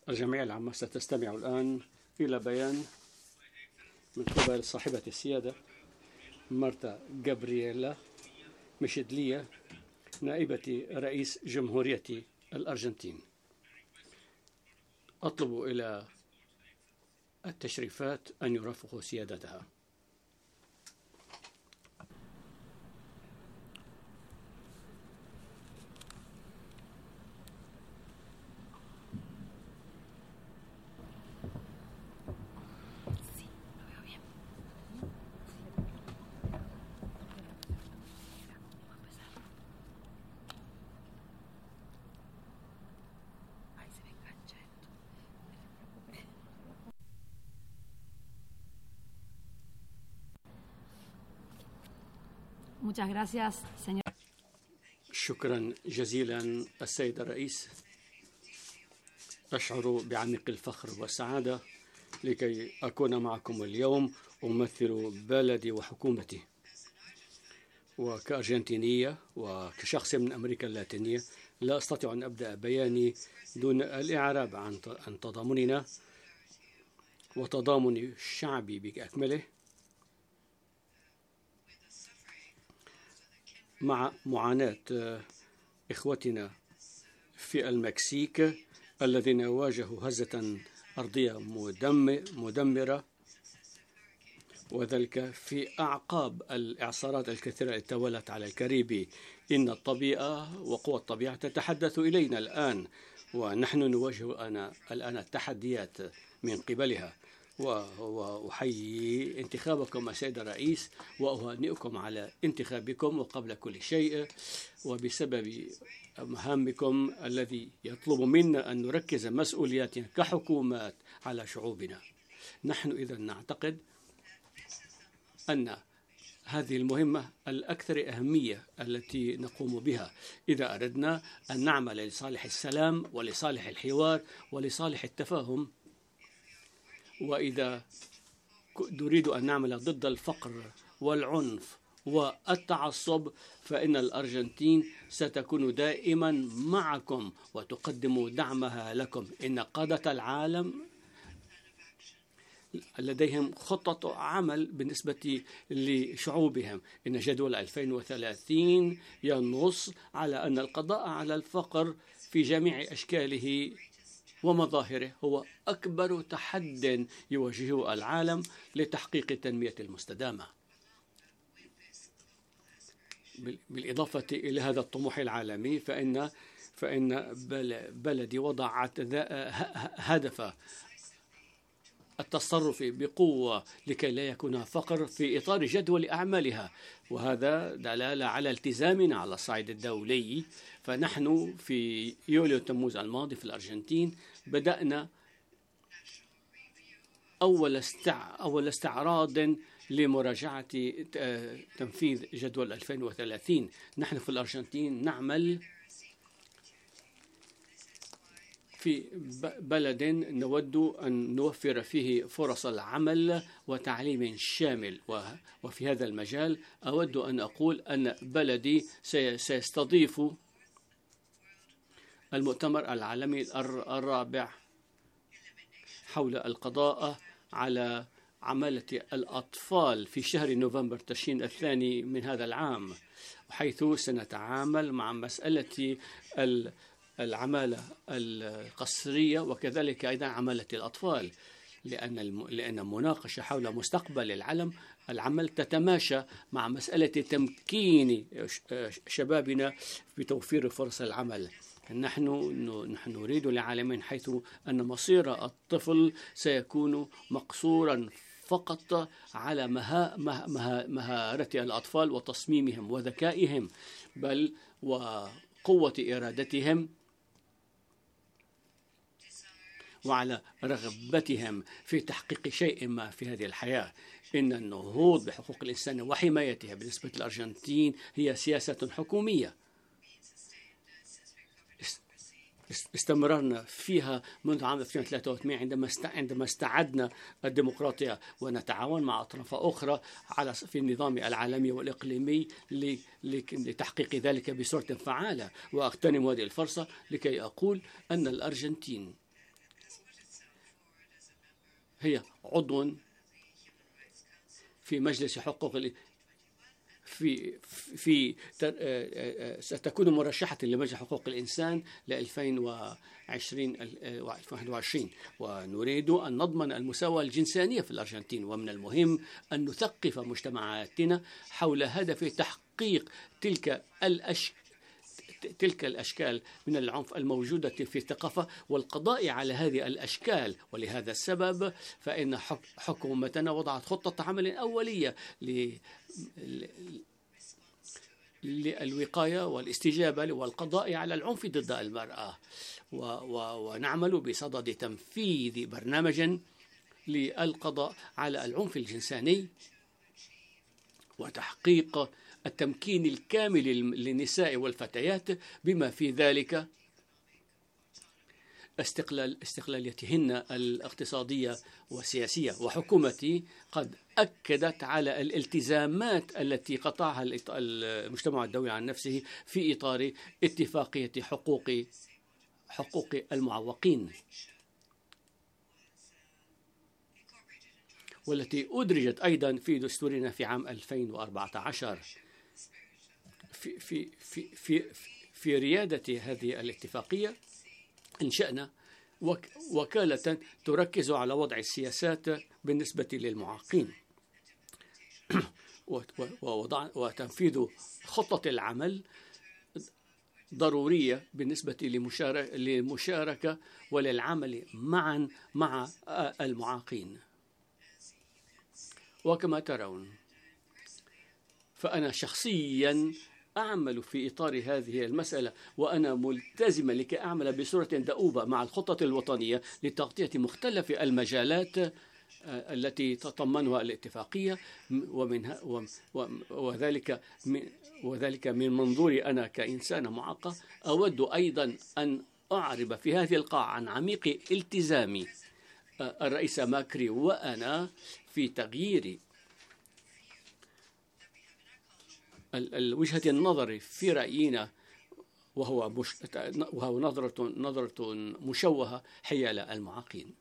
الجمعية العامة ستستمع الآن إلى بيان من قبل صاحبة السيادة مارتا جابرييلا ميشيدليا نائبة رئيس جمهورية الأرجنتين. أطلب إلى التشريفات أن يرافقوا سيادتها. شكرا جزيلا السيد الرئيس. أشعر بعميق الفخر والسعادة لكي أكون معكم اليوم أمثل بلدي وحكومتي، وكأرجنتينية وكشخص من أمريكا اللاتينية لا أستطيع أن أبدأ بياني دون الإعراب عن تضامننا وتضامن الشعب بأكمله مع معاناة إخوتنا في المكسيك الذين واجهوا هزة أرضية مدمرة، وذلك في أعقاب الإعصارات الكثيرة التي تولت على الكاريبي. إن الطبيعة وقوى الطبيعة تتحدث إلينا الآن، ونحن نواجه الآن التحديات من قبلها. وأحيي انتخابكم السيد الرئيس وأهنئكم على انتخابكم، وقبل كل شيء وبسبب مهامكم الذي يطلب منا أن نركز مسؤولياتنا كحكومات على شعوبنا. نحن إذا نعتقد أن هذه المهمة الأكثر أهمية التي نقوم بها إذا أردنا أن نعمل لصالح السلام ولصالح الحوار ولصالح التفاهم، وإذا نريد أن نعمل ضد الفقر والعنف والتعصب، فإن الأرجنتين ستكون دائما معكم وتقدم دعمها لكم. إن قادة العالم لديهم خطة عمل بالنسبة لشعوبهم. إن جدول 2030 ينص على أن القضاء على الفقر في جميع أشكاله ومظاهره هو أكبر تحد يواجهه العالم لتحقيق التنمية المستدامة. بالإضافة إلى هذا الطموح العالمي، فإن بلدي وضعت هدف التصرف بقوة لكي لا يكون فقر في إطار جدول أعمالها، وهذا دلالة على التزامنا على الصعيد الدولي. فنحن في يوليو تموز الماضي في الأرجنتين بدأنا أول استعراض لمراجعة تنفيذ جدول 2030. نحن في الأرجنتين نعمل في بلد نود أن نوفر فيه فرص العمل وتعليم شامل، وفي هذا المجال أود أن أقول أن بلدي سيستضيف المؤتمر العالمي الرابع حول القضاء على عمالة الأطفال في شهر نوفمبر تشرين الثاني من هذا العام، حيث سنتعامل مع مسألة العمالة القسرية وكذلك أيضا عمالة الأطفال، لأن مناقشة حول مستقبل العمل تتماشى مع مسألة تمكين شبابنا بتوفير فرص العمل. نحن نريد لعالم حيث أن مصير الطفل سيكون مقصورا فقط على مهارة الأطفال وتصميمهم وذكائهم، بل وقوة إرادتهم وعلى رغبتهم في تحقيق شيء ما في هذه الحياة. إن النهوض بحقوق الإنسان وحمايتها بالنسبة للأرجنتين هي سياسة حكومية استمررنا فيها منذ عام 2083 عندما استعدنا الديمقراطية، ونتعاون مع أطراف أخرى في النظام العالمي والإقليمي لتحقيق ذلك بصورة فعالة. وأغتنم هذه الفرصة لكي أقول أن الأرجنتين هي عضو في مجلس حقوق ستكون مرشحة لمجلس حقوق الإنسان ل 2021 ونريد أن نضمن المساواة الجنسانية في الأرجنتين، ومن المهم أن نثقف مجتمعاتنا حول هدف تحقيق تلك الأشكال من العنف الموجودة في الثقافة والقضاء على هذه الأشكال. ولهذا السبب فإن حكومتنا وضعت خطة عمل أولية للوقاية والاستجابة والقضاء على العنف ضد المرأة، ونعمل بصدد تنفيذ برنامج للقضاء على العنف الجنساني وتحقيق التمكين الكامل للنساء والفتيات بما في ذلك استقلاليتهن الاقتصادية والسياسية. وحكومتي قد أكدت على الالتزامات التي قطعها المجتمع الدولي عن نفسه في إطار اتفاقية حقوق المعوقين، والتي أدرجت أيضا في دستورنا في عام 2014. في ريادة هذه الاتفاقية أنشأنا وكالة تركز على وضع السياسات بالنسبة للمعاقين وتنفيذ خطة العمل ضرورية بالنسبة للمشاركة وللعمل معا مع المعاقين. وكما ترون فأنا شخصيا أعمل في إطار هذه المسألة، وأنا ملتزمة لكي أعمل بصورة دؤوبة مع الخطة الوطنية لتغطية مختلف المجالات التي تتضمنها الاتفاقية، وذلك من منظوري أنا كإنسان معاقة. أود أيضا أن أعرب في هذه القاعة عن عميق التزامي الرئيس ماكري وأنا في تغيير وجهة النظر في رأينا، وهو نظرة مشوهة حيال المعاقين.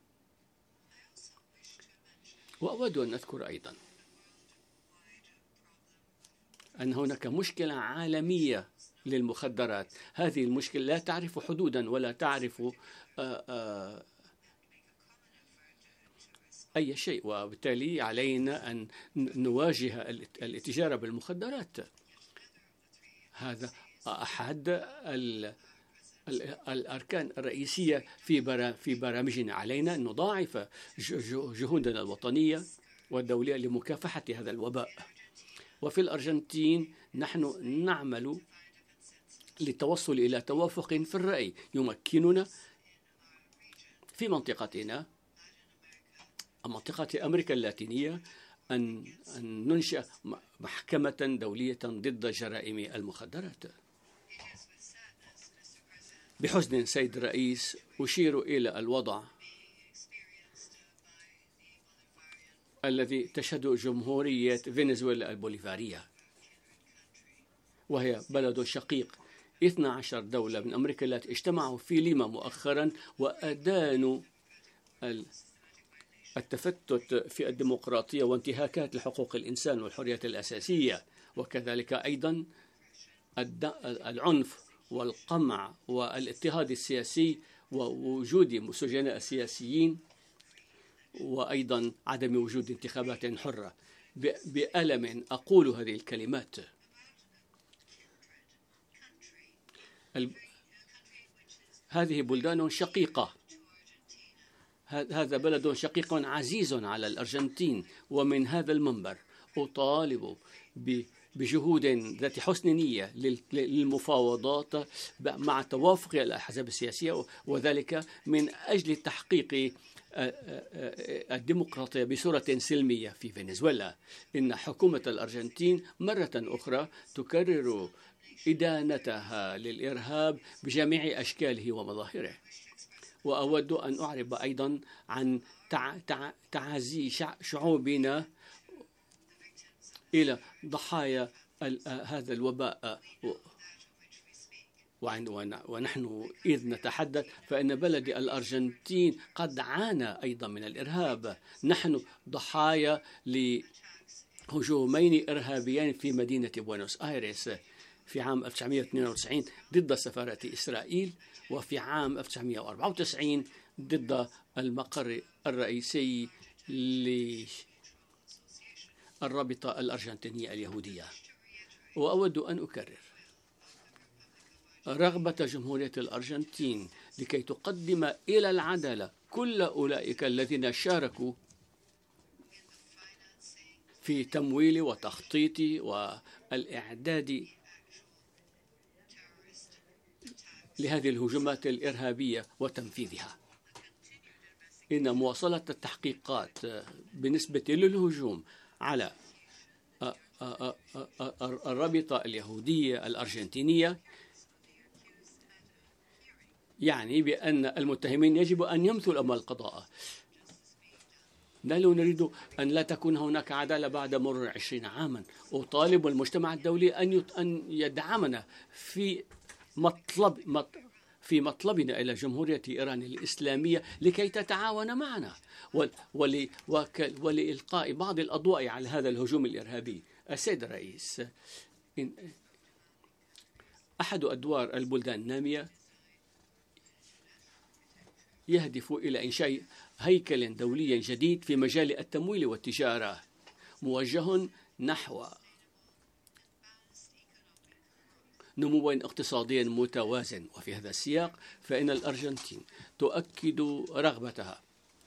وأود أن أذكر أيضا أن هناك مشكلة عالمية للمخدرات. هذه المشكلة لا تعرف حدودا ولا تعرف أي شيء، وبالتالي علينا أن نواجه الاتجار بالمخدرات. هذا أحد الأركان الرئيسية في برامجنا. علينا أن نضاعف جهودنا الوطنية والدولية لمكافحة هذا الوباء. وفي الأرجنتين نحن نعمل للتوصل إلى توافق في الرأي يمكننا في منطقتنا، منطقة أمريكا اللاتينية، أن ننشئ محكمة دولية ضد جرائم المخدرات. بحزن سيد الرئيس أشير إلى الوضع الذي تشهد جمهورية فنزويلا البوليفارية، وهي بلد شقيق. 12 دولة من أمريكا اللاتينية اجتمعوا في ليما مؤخرا وأدانوا التفتت في الديمقراطية وانتهاكات لحقوق الإنسان والحريات الأساسية، وكذلك أيضا العنف والقمع والاضطهاد السياسي ووجود سجناء سياسيين، وأيضا عدم وجود انتخابات حرة. بألم أقول هذه الكلمات. هذه بلدان شقيقة، هذا بلد شقيق عزيز على الأرجنتين، ومن هذا المنبر أطالب بجهود ذات حسن نية للمفاوضات مع توافق الأحزاب السياسية، وذلك من أجل تحقيق الديمقراطية بصورة سلمية في فنزويلا. إن حكومة الأرجنتين مرة أخرى تكرر إدانتها للإرهاب بجميع أشكاله ومظاهره. وأود أن أعرب أيضا عن تعازي شعوبنا إلى ضحايا هذا الوباء ونحن إذ نتحدث فإن بلد الأرجنتين قد عانى أيضا من الإرهاب. نحن ضحايا لهجومين إرهابيين في مدينة بوينوس آيرس في عام 1992 ضد سفارة إسرائيل، وفي عام 1994 ضد المقر الرئيسي للرابطة الأرجنتينية اليهودية. وأود أن أكرر رغبة جمهورية الأرجنتين لكي تقدم إلى العدالة كل أولئك الذين شاركوا في تمويل وتخطيط والإعداد لهذه الهجمات الإرهابية وتنفيذها. إن مواصلة التحقيقات بالنسبة للهجوم على الرابطة اليهودية الأرجنتينية يعني بأن المتهمين يجب أن يمثلوا أمام القضاء. نحن نريد أن لا تكون هناك عدالة بعد مرور 20 عاما. أطالب المجتمع الدولي أن يدعمنا في مطلبنا إلى جمهورية إيران الإسلامية لكي تتعاون معنا ولإلقاء بعض الأضواء على هذا الهجوم الإرهابي. السيد الرئيس، أحد أدوار البلدان النامية يهدف إلى إنشاء هيكل دولي جديد في مجال التمويل والتجارة موجه نحو نمو اقتصادي متوازن. وفي هذا السياق فإن الأرجنتين تؤكد رغبتها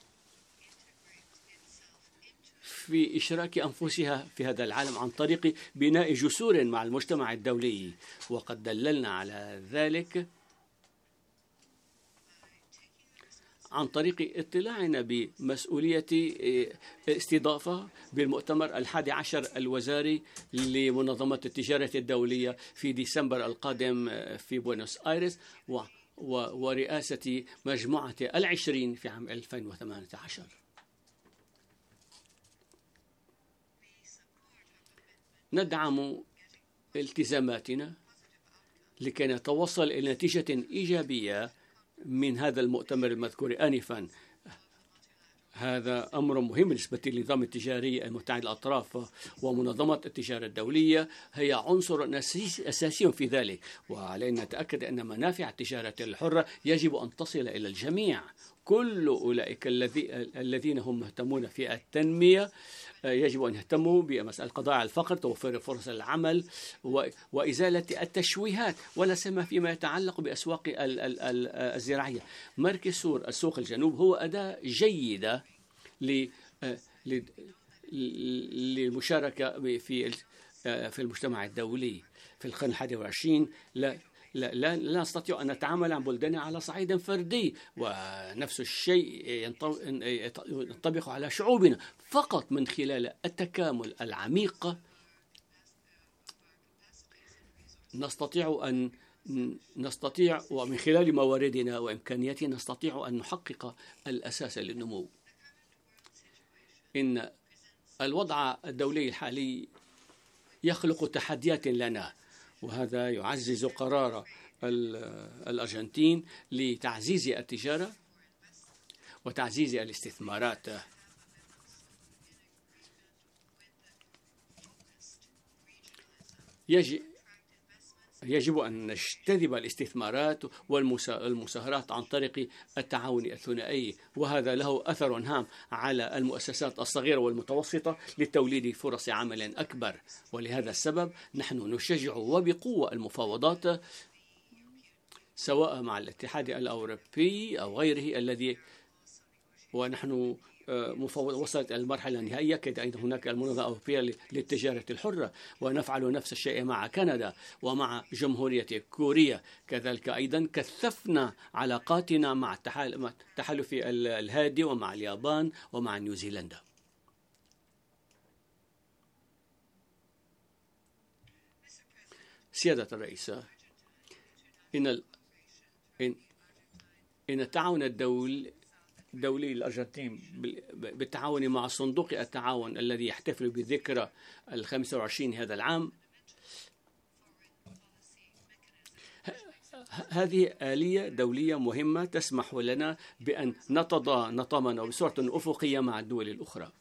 في إشراك أنفسها في هذا العالم عن طريق بناء جسور مع المجتمع الدولي، وقد دللنا على ذلك عن طريق اطلاعنا بمسؤولية استضافة بالمؤتمر 11 الوزاري لمنظمة التجارة الدولية في ديسمبر القادم في بوينوس آيرس، ورئاسة مجموعة 20 في عام 2018. ندعم التزاماتنا لكي نتوصل إلى نتيجة إيجابية من هذا المؤتمر المذكور آنفا. هذا أمر مهم بالنسبة للنظام التجاري المتعدد الأطراف، ومنظمة التجارة الدولية هي عنصر أساسي في ذلك. وعلينا نتأكد أن منافع التجارة الحرة يجب أن تصل إلى الجميع. كل أولئك الذين هم مهتمون في التنمية يجب أن يهتموا بمسألة القضاء على الفقر، توفير فرص العمل، وإزالة التشويهات، ولا سيما فيما يتعلق بأسواق الزراعية. مركزور السوق الجنوب هو أداة جيدة للمشاركة في المجتمع الدولي. في القرن 21 لا نستطيع أن نتعامل مع بلدان على صعيد فردي، ونفس الشيء ينطبق على شعوبنا. فقط من خلال التكامل العميق نستطيع ومن خلال مواردنا وإمكانياتنا نستطيع أن نحقق الأساس للنمو. إن الوضع الدولي الحالي يخلق تحديات لنا، وهذا يعزز قرار الأرجنتين لتعزيز التجارة وتعزيز الاستثمارات. يجب أن نجتذب الاستثمارات والمساهرات عن طريق التعاون الثنائي، وهذا له أثر هام على المؤسسات الصغيرة والمتوسطة لتوليد فرص عمل أكبر. ولهذا السبب نحن نشجع وبقوة المفاوضات سواء مع الاتحاد الأوروبي أو غيره الذي ونحن وصلت المرحلة النهائية كي أيضا هناك المنظمة الأوروبية للتجارة الحرة، ونفعل نفس الشيء مع كندا ومع جمهورية كوريا. كذلك أيضا كثفنا علاقاتنا مع التحالف الهادي ومع اليابان ومع نيوزيلندا. سيادة الرئيس، إن التعاون الدولي الأرجنتين بالتعاون مع صندوق التعاون الذي يحتفل بذكرى 25 هذا العام، هذه آلية دولية مهمة تسمح لنا بأن نتضامن بصورة أفقية مع الدول الأخرى.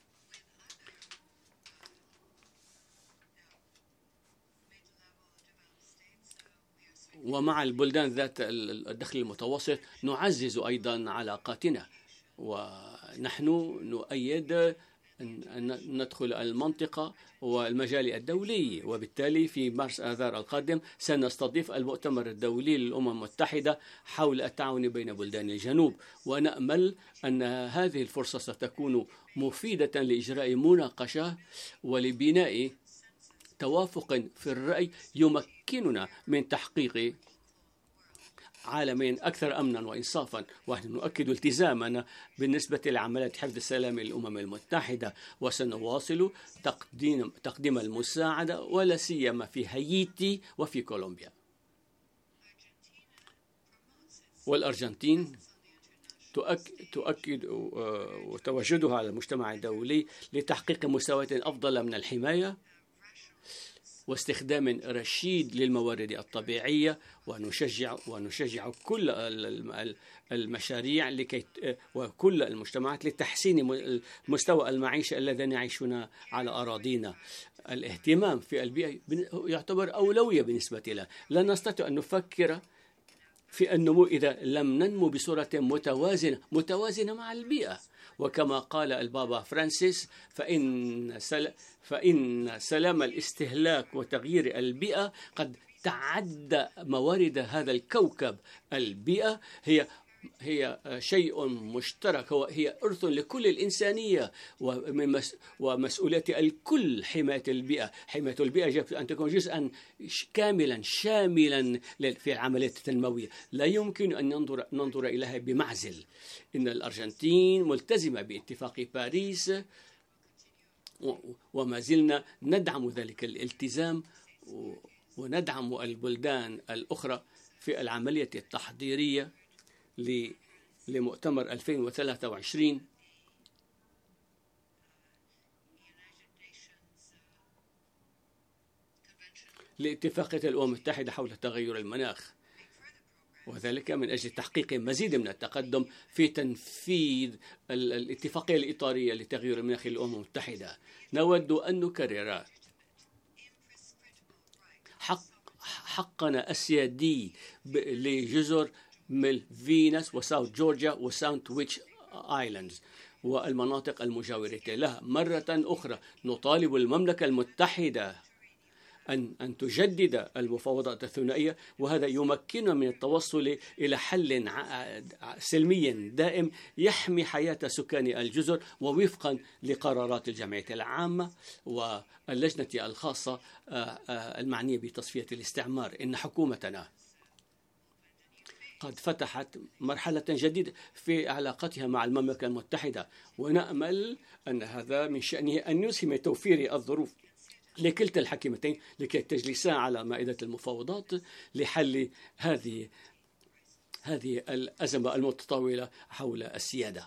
ومع البلدان ذات الدخل المتوسط نعزز أيضا علاقاتنا، ونحن نؤيد أن ندخل المنطقة والمجال الدولي، وبالتالي في مارس آذار القادم سنستضيف المؤتمر الدولي للأمم المتحدة حول التعاون بين بلدان الجنوب، ونأمل أن هذه الفرصة ستكون مفيدة لإجراء مناقشة ولبناء توافق في الرأي يمكننا من تحقيق عالم أكثر أمنا وإنصافا. ونحن نؤكد التزامنا بالنسبة لعملية حفظ السلام للأمم المتحدة، وسنواصل تقديم المساعدة ولا سيما في هايتي وفي كولومبيا. والأرجنتين تؤكد تواجدها على المجتمع الدولي لتحقيق مستوى أفضل من الحماية واستخدام رشيد للموارد الطبيعية، ونشجع كل المشاريع وكل المجتمعات لتحسين مستوى المعيشة الذين يعيشون على أراضينا. الاهتمام في البيئة يعتبر أولوية بالنسبة لنا. لا نستطيع أن نفكر في النمو إذا لم ننمو بصورة متوازنة مع البيئة. وكما قال البابا فرانسيس فإن سلام الاستهلاك وتغيير البيئة قد تعدى موارد هذا الكوكب. البيئة هي شيء مشترك، هي إرث لكل الإنسانية، ومسؤولية الكل حماية البيئة. حماية البيئة يجب أن تكون جزءا كاملا شاملا في العملية التنموية، لا يمكن أن ننظر إليها بمعزل. إن الأرجنتين ملتزمة باتفاق باريس، وما زلنا ندعم ذلك الالتزام، وندعم البلدان الأخرى في العملية التحضيرية لمؤتمر 2023 لاتفاقية الأمم المتحدة حول تغير المناخ، وذلك من أجل تحقيق مزيد من التقدم في تنفيذ الاتفاقية الإطارية لتغيير المناخ للأمم المتحدة. نود أن نكرر حقنا السيادي لجزر مالفيناس وساوث جورجيا وساوث ويتش آيلاندز والمناطق المجاورة لها. مرة أخرى نطالب المملكة المتحدة أن تجدد المفاوضات الثنائية، وهذا يمكننا من التوصل إلى حل سلمي دائم يحمي حياة سكان الجزر ووفقا لقرارات الجمعية العامة واللجنة الخاصة المعنية بتصفية الاستعمار. إن حكومتنا قد فتحت مرحلة جديدة في علاقتها مع المملكة المتحدة، ونأمل أن هذا من شأنه أن يسهم توفير الظروف لكلتا الحكيمتين لكي تجلسا على مائدة المفاوضات لحل هذه الأزمة المتطاولة حول السيادة.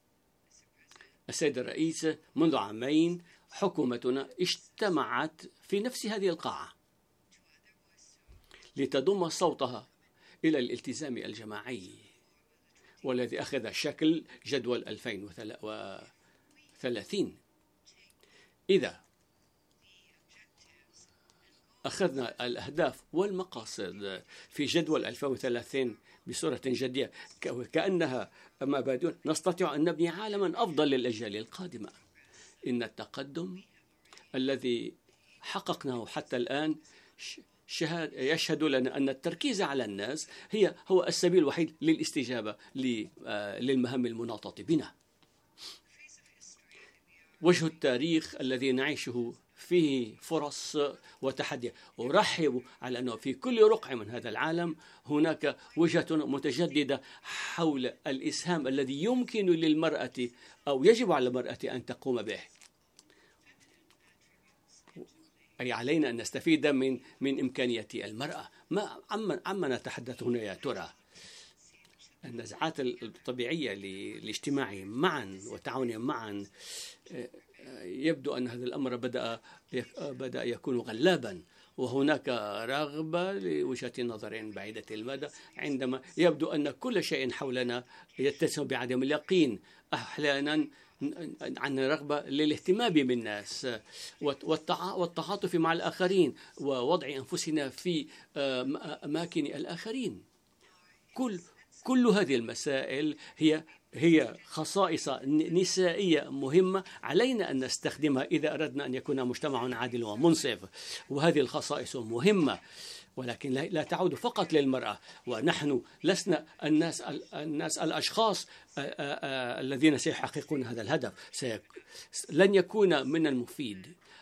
السيد الرئيس، منذ عامين حكومتنا اجتمعت في نفس هذه القاعة لتضم صوتها إلى الالتزام الجماعي، والذي أخذ شكل جدول 2030. إذا أخذنا الأهداف والمقاصد في جدول 2030 بصورة جدية كأنها مبادئ، نستطيع أن نبني عالما أفضل للأجيال القادمة. إن التقدم الذي حققناه حتى الآن يشهد لنا أن التركيز على الناس هو السبيل الوحيد للاستجابة للمهام المناطة بنا. وجه التاريخ الذي نعيشه فيه فرص وتحديات. أرحب على أنه في كل رقعة من هذا العالم هناك وجهة متجددة حول الإسهام الذي يمكن للمرأة أو يجب على المرأة أن تقوم به. أي علينا أن نستفيد من إمكانيات المرأة. عما نتحدث هنا يا ترى؟ النزعات الطبيعية للاجتماع معا وتعاون معا، يبدو أن هذا الأمر بدأ يكون غلابا، وهناك رغبة لوجهة نظر بعيدة المدى عندما يبدو أن كل شيء حولنا يتسم بعدم اليقين، أحيانا عن رغبة للاهتمام بالناس والتعاطف مع الآخرين ووضع أنفسنا في أماكن الآخرين. كل هذه المسائل هي خصائص نسائية مهمة علينا أن نستخدمها إذا أردنا أن يكون مجتمع عادل ومنصف. وهذه الخصائص مهمة، ولكن لا تعود فقط للمرأة. ونحن لسنا الأشخاص الذين سيحققون هذا الهدف. لن يكون من المفيد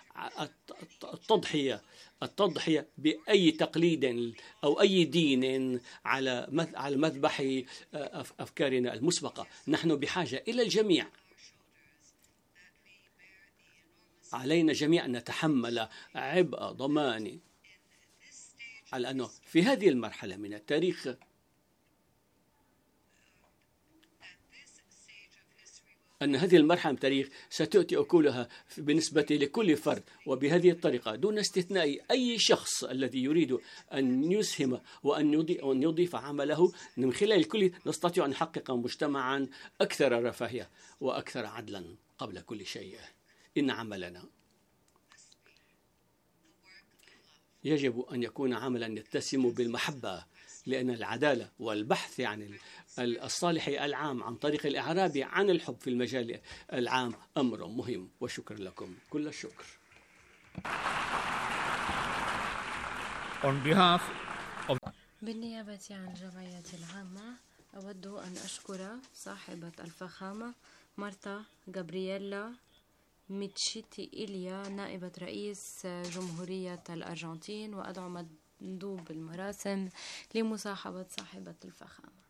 التضحية بأي تقليد أو أي دين على مذبح أفكارنا المسبقة. نحن بحاجة إلى الجميع. علينا جميعا أن نتحمل عبء ضمان على أنه في هذه المرحلة من التاريخ أن هذه المرحلة من التاريخ ستؤتي أكلها بالنسبة لكل فرد، وبهذه الطريقة دون استثناء أي شخص الذي يريد أن يسهم وأن يضيف عمله من خلال الكل نستطيع أن نحقق مجتمعا أكثر رفاهية وأكثر عدلا. قبل كل شيء إن عملنا يجب أن يكون عملا يتسم بالمحبة، لأن العدالة والبحث عن الصالح العام عن طريق الإعراب عن الحب في المجال العام أمر مهم. وشكرا لكم كل الشكر. بالنيابة عن الجمعية العامة أود أن أشكر صاحبة الفخامة مارتا غابرييلا ميتشيتي إليا نائبة رئيس جمهورية الأرجنتين، وأدعو مندوب المراسم لمصاحبة صاحبة الفخامة.